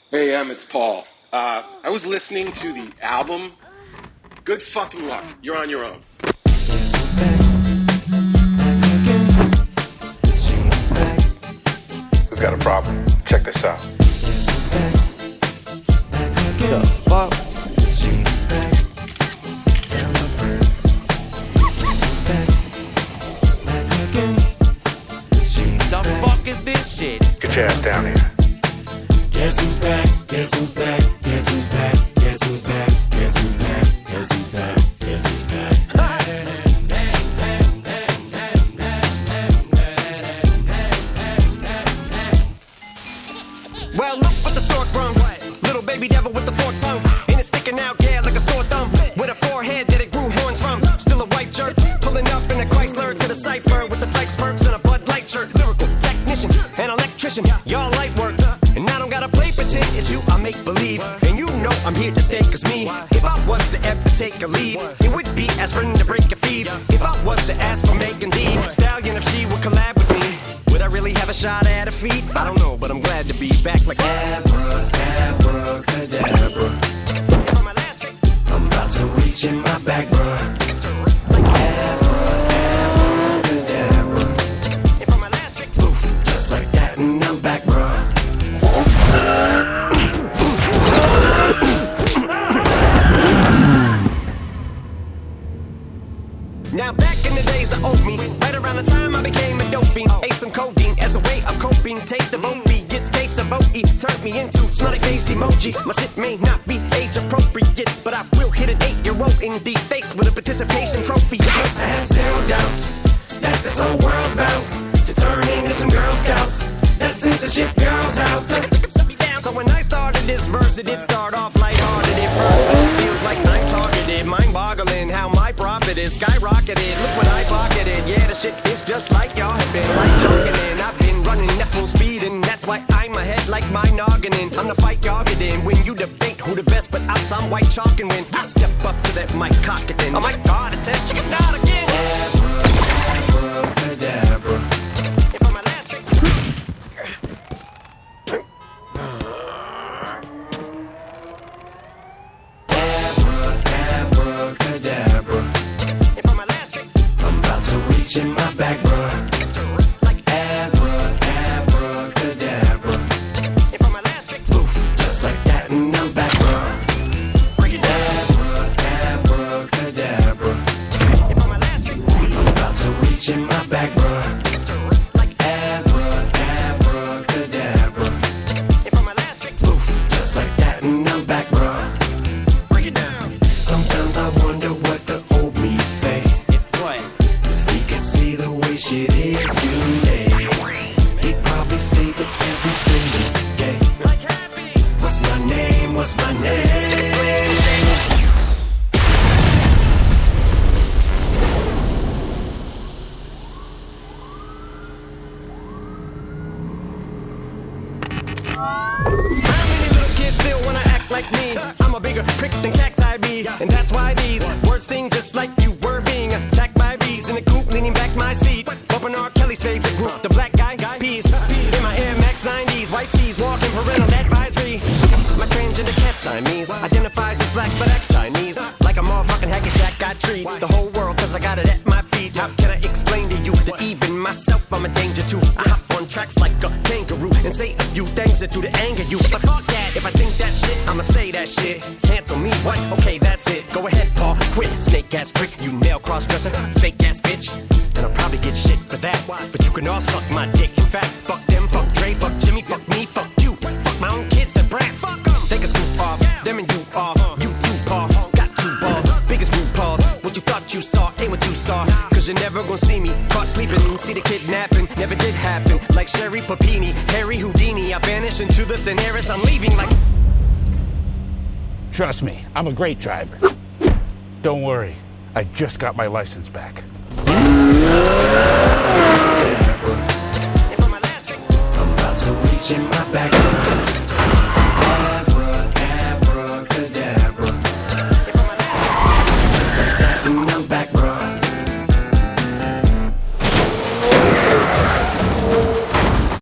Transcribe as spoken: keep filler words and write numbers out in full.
Hey, Em, it's Paul. Uh, I was listening to the album. Good fucking luck. You're on your own. Who's got a problem? Check this out. The fuck? The fuck is this shit? Get your ass down here. Guess who's back? Guess who's back? Guess who's back? Guess who's back? Guess who's back? Guess who's back? Guess who's back? Well, look what the stork brung. Little baby devil with the forked tongue. And it's sticking out, yeah, like a sore thumb. With a forehead that it grew horns from. Still a white jerk. Pulling up in a Chrysler to the cipher with the Fikes perks and a Bud Light shirt. Lyrical technician, an electrician. Y'all light work. And I don't gotta play pretend. It's you I make believe. And you know I'm here to stay, cause me, if I was to ever take a leave, it would be aspirin to break a feed. If I was to ask for Megan D Stallion, if she would collab with me, would I really have a shot at a feat? I don't know, but I'm glad to be back like Abra, abracadabra. On my last trick, I'm about to reach in my back, bruh. Like Abra, abracadabra. And for my last trick, poof, just like that, and I'm back, bruh. Now back in the days of old me, right around the time I became a dope fiend, ate some codeine as a way of coping. Taste of opiates, case of O E turned me into smiley face emoji. My shit may not be age appropriate, but I will hit an eight-year-old in the face with a participation trophy. Yes, I have zero doubts that this whole world's bound to turn into some Girl Scouts that sends the shit girls out. So when I started this verse, it did start off lighthearted at first, but it feels like I'm targeted, mind-boggling how my profit is skyrocketed. Look what I pocketed, yeah, the shit is just like y'all have been like joking in. I've been running at full speed, and that's why I'm ahead like my noggin in. I'm the fight y'all get in when you debate who the best, but I'm some white chalk, and when I step up to that mic, cock it in. Oh my God, it's that chicken out again. Abracadabra. And for my last trick, abracadabra. And for my last trick, I'm about to reach in my back, bruh. Like Abra, abracadabra. And for my last trick, poof, just like that, and I'm back, bruh. Break it down. Abra, abracadabra. And for my last trick, I'm about to reach in my back, bruh. Like Abra, abracadabra. And for my last trick, poof, just like that, and I'm back, bruh. Break it down. Sometimes I wonder what the old me'd say If what? if he could see the way shit is today. He'd probably say that everything is gay. Like happy. What's my name? What's my name? How many little kids still wanna act like me? I'm a bigger prick than cacti be, and that's why these words sting just like you were being attacked by bees in the coop, leaning back my seat, bumping R. Kelly's favorite group, the Black Guy Peas. In my Air Max nineties, white tees, walking parental advisory. My transgender cat Siamese identifies as black but acts Chinese, like a motherfucking hacky sack. I treat the whole world cause I got it at my feet. How can I explain to you that even myself I'm a danger to? I hop on tracks like a kangaroo and say a few things that do to anger you. But fuck that, if I think that shit, I'ma say that shit. Cancel me, what? Okay, that's it. Go ahead, Paul, quit. Snake ass prick, you nail cross-dresser, fake ass bitch. And I'll probably get shit for that. But you can all suck my dick. In fact, fuck them, fuck Dre, fuck Jimmy, fuck me, fuck you. Fuck my own kids, that brats. Fuck them. Take a scoop off, them and you are. You too, Paul, got two balls. Biggest root paws. What you thought you saw ain't what you saw. Cause you're never gonna see me caught sleeping. See the kidnapping, never did happen. Like Sherry Papini, Harry Houdini. I vanish into the thin air as I'm leaving like... Trust me, I'm a great driver. Don't worry, I just got my license back. And for my last trick, I'm about to reach in my back.